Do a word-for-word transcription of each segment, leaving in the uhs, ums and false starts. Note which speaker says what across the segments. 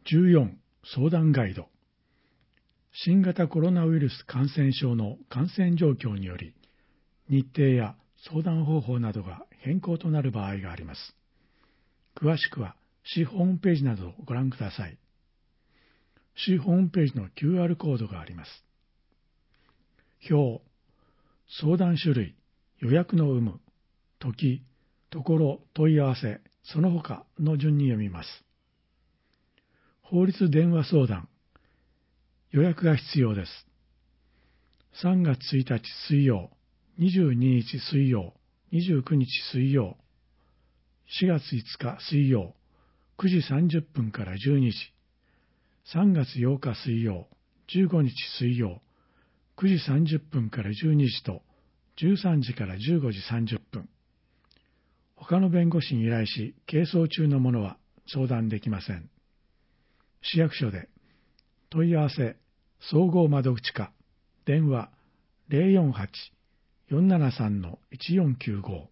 Speaker 1: じゅうよん相談ガイド。新型コロナウイルス感染症の感染状況により、日程や相談方法などが変更となる場合があります。詳しくは市ホームページなどをご覧ください。市ホームページの キューアール コードがあります。表、相談種類、予約の有無、時、ところ、問い合わせ、その他の順に読みます。法律電話相談、予約が必要です。さんがつついたち水曜、にじゅうににち水曜、にじゅうくにち水曜、しがついつか水曜、くじさんじゅっぷんからじゅうにじ、さんがつようか水曜、じゅうごにち水曜、くじさんじゅっぷんからじゅうにじとじゅうさんじからじゅうごじさんじゅっぷん。他の弁護士に依頼し、係争中の者は相談できません。市役所で問い合わせ、総合窓口課、電話 ゼロよんはち よんななさん いちよんきゅうご。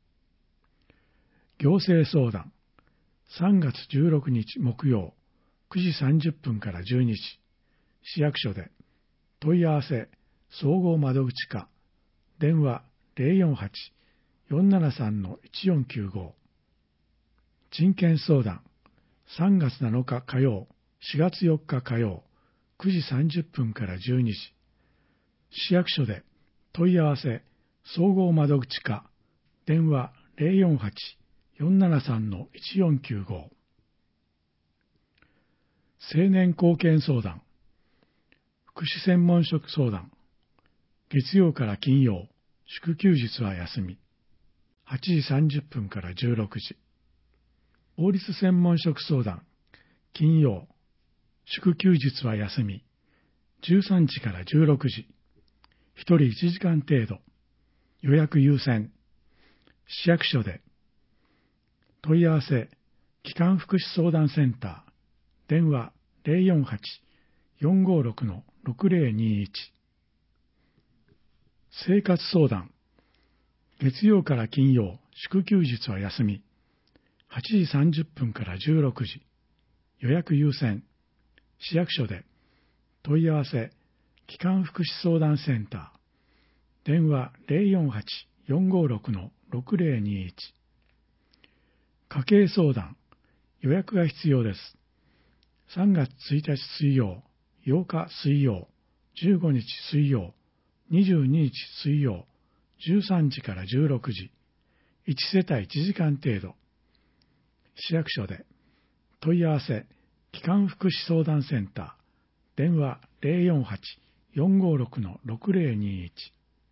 Speaker 1: 行政相談、さんがつじゅうろくにち木曜、くじさんじゅっぷんからじゅうにじ、市役所で問い合わせ、総合窓口課、電話 ゼロよんはち よんななさん いちよんきゅうご。人権相談、さんがつなのか火曜、しがつよっか火曜、くじさんじゅっぷんからじゅうにじ、市役所で問い合わせ、総合窓口課、電話 ゼロよんはち よんななさん いちよんきゅうご。青年貢献相談、福祉専門職相談、月曜から金曜、祝休日は休み、はちじさんじゅっぷんからじゅうろくじ。法律専門職相談、金曜、祝休日は休み、じゅうさんじからじゅうろくじ、ひとりいちじかん程度、予約優先、市役所で、問い合わせ、基幹福祉相談センター、電話 ゼロよんはち よんごろく ろくゼロにいち。生活相談、月曜から金曜、祝休日は休み、はちじさんじゅっぷんからじゅうろくじ、予約優先、市役所で、問い合わせ、基幹福祉相談センター、電話 ゼロよんはち よんごろく ろくゼロにいち。家計相談、予約が必要です。さんがつついたち水曜、ようか水曜、じゅうごにち水曜、にじゅうににち水曜、じゅうさんじからじゅうろくじ、いちせたいいちじかん程度、市役所で、問い合わせ、基幹福祉相談センター、電話 ゼロよんはち よんごろく ろくゼロにいち。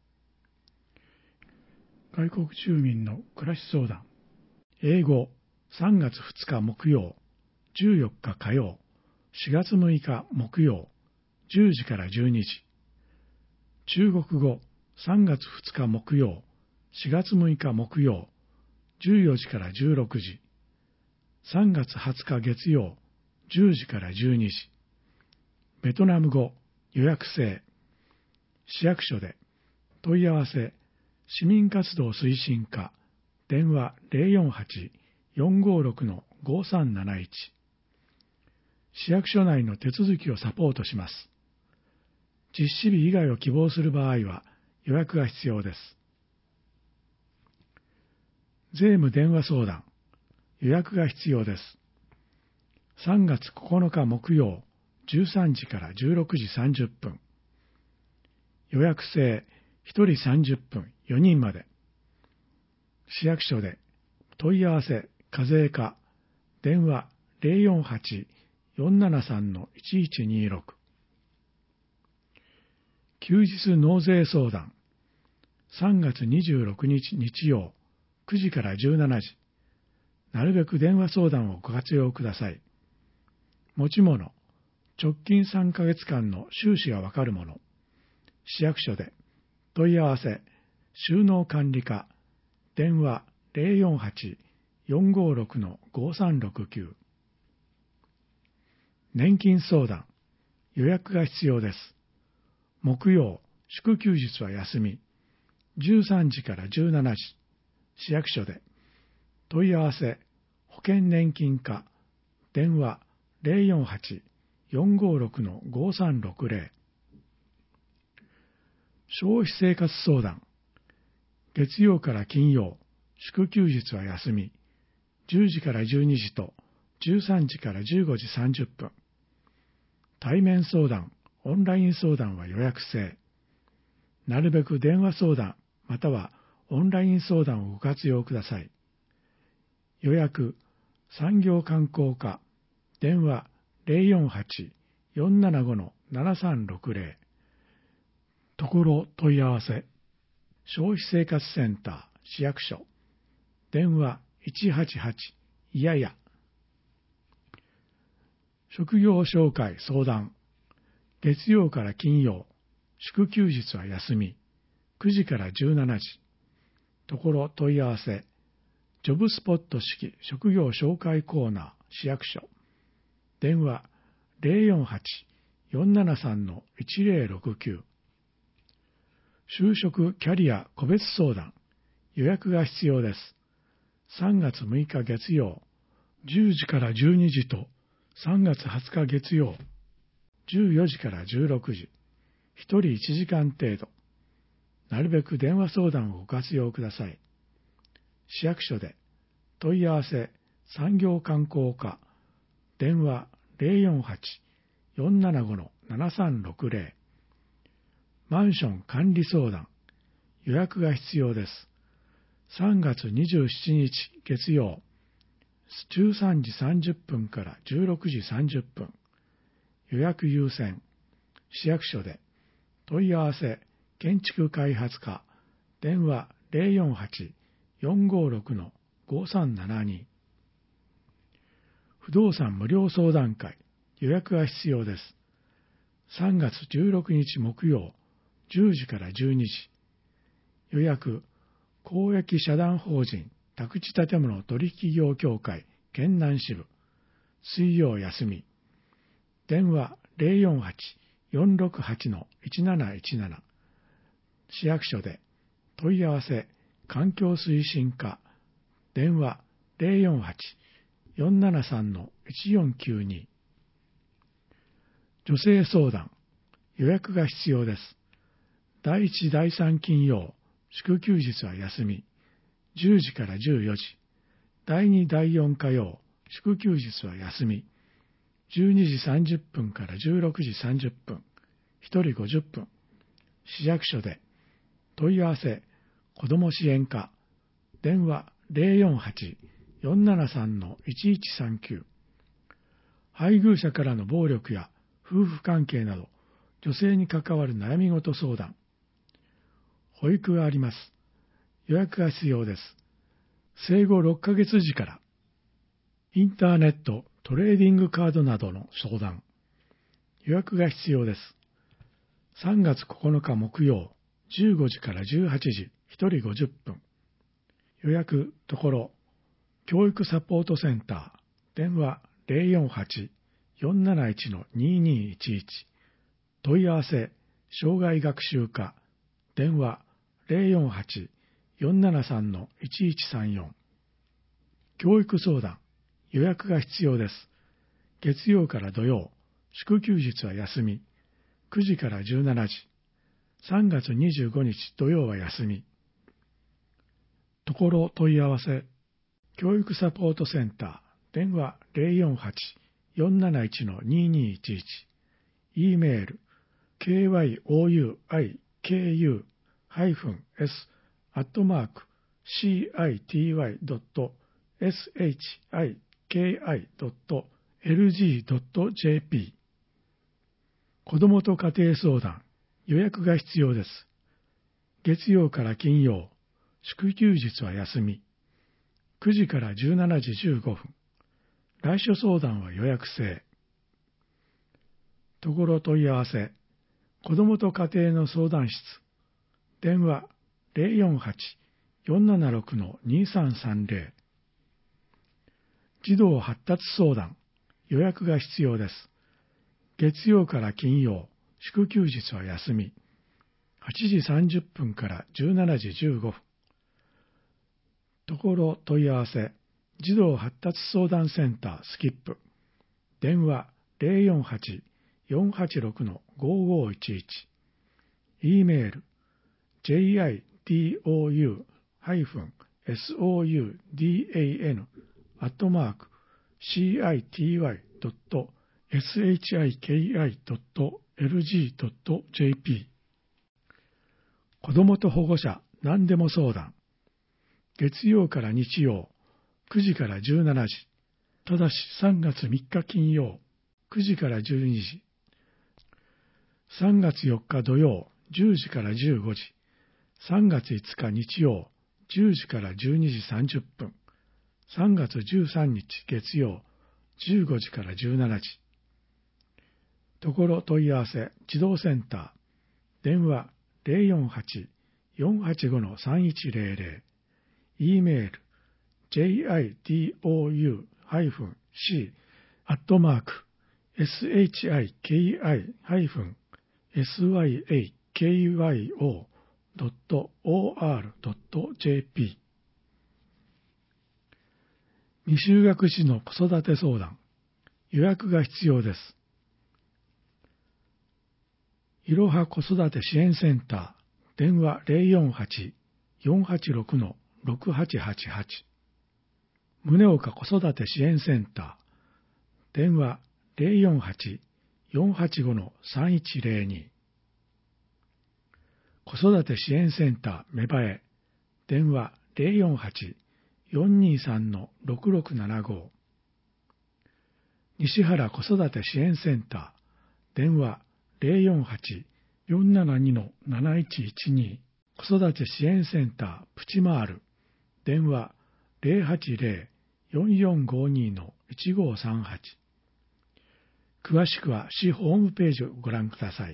Speaker 1: 外国住民の暮らし相談、英語、さんがつふつか木曜、じゅうよっか火曜、しがつむいか木曜、じゅうじからじゅうにじ。中国語、さんがつふつか木曜、しがつむいか木曜、じゅうよじからじゅうろくじ。さんがつはつか月曜、じゅうじからじゅうにじ。ベトナム語、予約制。市役所で、問い合わせ、市民活動推進課、電話 ゼロよんはち よんごろく ごさんなないち。市役所内の手続きをサポートします。実施日以外を希望する場合は予約が必要です。税務電話相談、予約が必要です。さんがつここのか木曜、じゅうさんじからじゅうろくじさんじゅっぷん。予約制、ひとりさんじゅっぷん、よにんまで。市役所で問い合わせ、課税課、電話 ゼロよんはち よんななさん いちいちにろく。休日納税相談、さんがつにじゅうろくにち日曜、くじからじゅうしちじ。なるべく電話相談をご活用ください。持ち物、直近さんかげつかんの収支がわかるもの。市役所で問い合わせ、収納管理課、電話 ゼロよんはち よんごろく ごさんろくきゅう。年金相談、予約が必要です。木曜、祝休日は休み、じゅうさんじからじゅうしちじ、市役所で問い合わせ、保険年金課、電話ゼロよんはち よんごろく ごさんろくゼロ。消費生活相談。月曜から金曜、祝休日は休み、じゅうじからじゅうにじとじゅうさんじからじゅうごじさんじゅっぷん。対面相談、オンライン相談は予約制。なるべく電話相談またはオンライン相談をご活用ください。予約、産業観光課、電話ゼロよんはち よんななご ななさんろくゼロ。ところ問い合わせ、消費生活センター、市役所、電話いちはちはち、いやや。職業紹介相談、月曜から金曜、祝休日は休み、くじからじゅうしちじ、ところ問い合わせ、ジョブスポット式職業紹介コーナー、市役所、電話ゼロよんはち よんななさん いちゼロろくきゅう。就職キャリア個別相談、予約が必要です。さんがつむいか月曜、じゅうじからじゅうにじとさんがつはつか月曜、じゅうよじからじゅうろくじ、ひとりいちじかん程度。なるべく電話相談をご活用ください。市役所で問い合わせ産業観光課、電話ゼロよんはち よんななご ななさんろくゼロ。マンション管理相談、予約が必要です。さんがつにじゅうしちにち月曜、じゅうさんじさんじゅっぷんからじゅうろくじさんじゅっぷん。予約優先。市役所で問い合わせ建築開発課、電話ゼロよんはち よんごろく ごさんななに。不動産無料相談会、予約が必要です。さんがつじゅうろくにち木曜、じゅうじからじゅうにじ。予約、公益社団法人宅地建物取引業協会県南支部、水曜休み。電話ゼロよんはち よんろくはち いちなないちなな。市役所で問い合わせ環境推進課、電話ゼロよんはち よんななさん いちよんきゅうに。女性相談、予約が必要です。だいいちだいさん金曜、祝休日は休み、じゅうじからじゅうよじ。だいにだいよん火曜、祝休日は休み、じゅうにじさんじゅっぷんからじゅうろくじさんじゅっぷん。ひとりごじゅっぷん。市役所で問い合わせ子ども支援課、電話ゼロよんはち よんななさん いちいちさんきゅう。配偶者からの暴力や夫婦関係など女性に関わる悩み事相談。保育があります。予約が必要です。生後ろっかげつ時から。インターネット、トレーディングカードなどの相談。予約が必要です。さんがつここのか木曜、じゅうごじからじゅうはちじ、ひとりごじゅっぷん。予約ところ、教育サポートセンター、電話ゼロよんはち よんなないち ににいちいち。問い合わせ、障害学習課、電話ゼロよんはち よんななさん いちいちさんよん。教育相談、予約が必要です。月曜から土曜、祝休日は休み、くじからじゅうしちじ。さんがつにじゅうごにち土曜は休み。ところ問い合わせ、教育サポートセンター、電話ゼロよんはち よんなないち ににいちいち。E メール、ケーワイオーユーアイケーユー ハイフン エス アットマーク シーアイティーワイ ドット エスエイチアイケーアイ ドット エルジー ドット ジェーピー。子どもと家庭相談、予約が必要です。月曜から金曜、祝休日は休み、くじからじゅうしちじじゅうごふん。来所相談は予約制。ところ問い合わせ、子どもと家庭の相談室、電話ゼロよんはち よんななろく にさんさんゼロ。児童発達相談、予約が必要です。月曜から金曜、祝休日は休み、はちじさんじゅっぷんからじゅうしちじじゅうごふん。ところ問い合わせ、児童発達相談センタースキップ、 電話 ゼロよんはち よんはちろく ごごいちいち、e メール ジェイアイディーオーユー ソーダン アットマーク シーアイティーワイ ドット シキドット エルジー ドット ジェーピー。 子どもと保護者何でも相談。月曜から日曜くじからじゅうしちじ、ただしさんがつみっか金曜くじからじゅうにじ、さんがつよっか土曜じゅうじからじゅうごじ、さんがついつか日曜じゅうじからじゅうにじさんじゅっぷん、さんがつじゅうさんにち月曜じゅうごじからじゅうしちじ。ところ問い合わせ児童センター、電話 ゼロよんはち よんはちご さんいちゼロゼロ、e メール ジェイアイディーオーユー シー アットマーク シキドット オーアール ドット ジェーピー。 未就学児の子育て相談。予約が必要です。いろは子育て支援センター、電話 ゼロよんはち よんはちろく ろくはちはちはち、宗岡子育て支援センター、電話 ゼロよんはち よんはちご さんいちゼロに、子育て支援センター芽生え、電話 ゼロよんはち よんにさん ろくろくななご、西原子育て支援センター、電話 ゼロよんはち よんななに なないちいちに、子育て支援センタープチマール、電話 ゼロはちゼロ よんよんごに いちごさんはち。詳しくは市ホームページをご覧ください。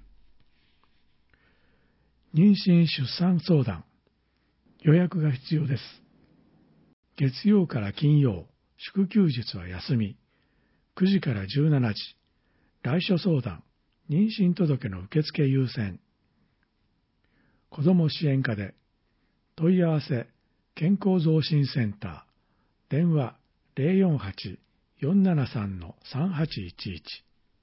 Speaker 1: 妊娠出産相談。予約が必要です。月曜から金曜、祝休日は休み、くじからじゅうしちじ、来所相談、妊娠届の受付優先。子ども支援課で、問い合わせ、健康増進センター、電話 ゼロよんはち よんななさん さんはちいちいち。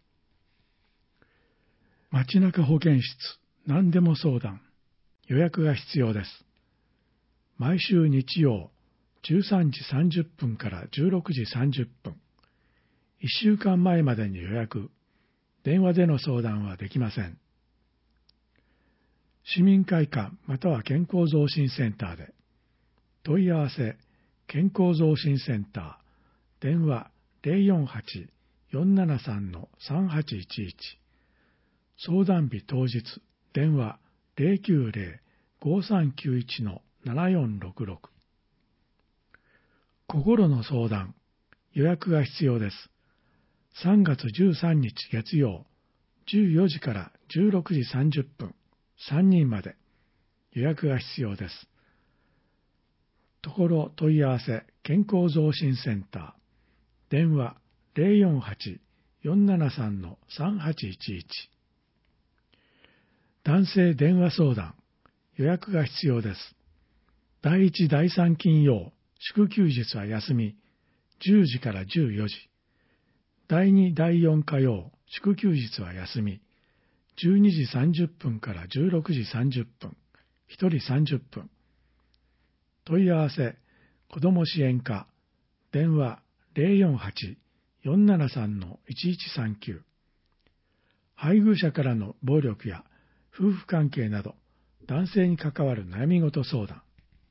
Speaker 1: 街中保健室、何でも相談。予約が必要です。毎週日曜、じゅうさんじさんじゅっぷんからじゅうろくじさんじゅっぷん。いっしゅうかんまえまでに予約。電話での相談はできません。市民会館または健康増進センターで。問い合わせ、健康増進センター、電話 ゼロよんはち よんななさん さんはちいちいち。相談日当日、電話 ゼロきゅうゼロ ごさんきゅういち ななよんろくろく。心の相談、予約が必要です。さんがつじゅうさんにち月曜、じゅうよじからじゅうろくじさんじゅっぷん、さんにんまで。予約が必要です。ところ問い合わせ健康増進センター、電話 ゼロよんはち よんななさん さんはちいちいち。男性電話相談、予約が必要です。だいいちだいさん金曜、祝休日は休み、じゅうじからじゅうよじ。だいにだいよん火曜、祝休日は休み、じゅうにじさんじゅっぷんからじゅうろくじさんじゅっぷん、ひとりさんじゅっぷん。問い合わせ、子ども支援課、電話 ゼロよんはち よんななさん いちいちさんきゅう。配偶者からの暴力や夫婦関係など、男性に関わる悩み事相談。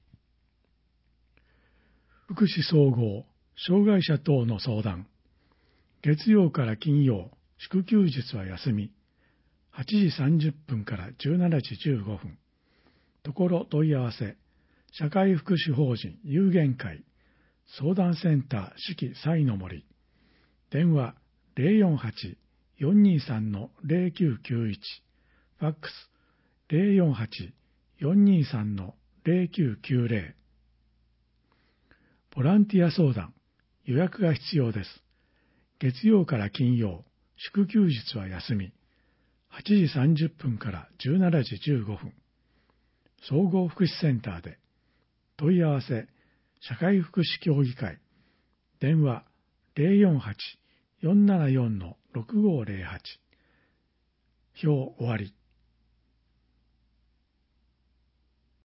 Speaker 1: 福祉総合、障害者等の相談。月曜から金曜、祝休日は休み、はちじさんじゅっぷんからじゅうしちじじゅうごふん。ところ問い合わせ、社会福祉法人有限会、相談センター四季彩の森。電話 ゼロよんはち よんにさん ゼロきゅうきゅういち。ファックス ゼロよんはち よんにさん ゼロきゅうきゅうゼロ。ボランティア相談、予約が必要です。月曜から金曜、祝休日は休み、はちじさんじゅっぷんからじゅうしちじじゅうごふん。総合福祉センターで。問い合わせ、社会福祉協議会。電話 ゼロよんはちよんななよんのろくごーぜろはち。表終わり。